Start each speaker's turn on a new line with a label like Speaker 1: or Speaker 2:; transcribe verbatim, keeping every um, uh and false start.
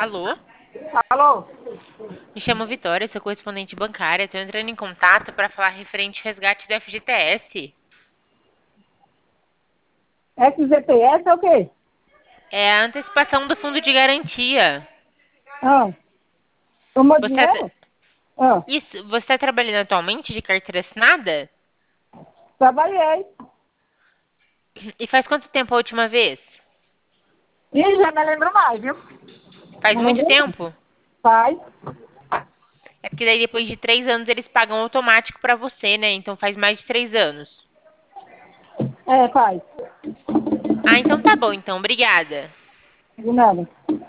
Speaker 1: Alô?
Speaker 2: Alô?
Speaker 1: Me chamo Vitória, sou correspondente bancária. Estou entrando em contato para falar referente ao resgate do F G T S.
Speaker 2: S G P S é o quê?
Speaker 1: É a antecipação do fundo de garantia.
Speaker 2: Ah, tomou
Speaker 1: Você está
Speaker 2: dinheiro? Ah,
Speaker 1: isso, você está trabalhando atualmente de carteira assinada?
Speaker 2: trabalhei.
Speaker 1: E faz quanto tempo a última vez?
Speaker 2: Ih, já não lembro mais, viu?
Speaker 1: Faz
Speaker 2: Não
Speaker 1: muito
Speaker 2: lembro mais.
Speaker 1: tempo?
Speaker 2: Faz.
Speaker 1: É porque daí depois de três anos eles pagam automático para você, né? Então faz mais de três anos.
Speaker 2: É, faz.
Speaker 1: Ah, então tá bom, então. Obrigada.
Speaker 2: De nada.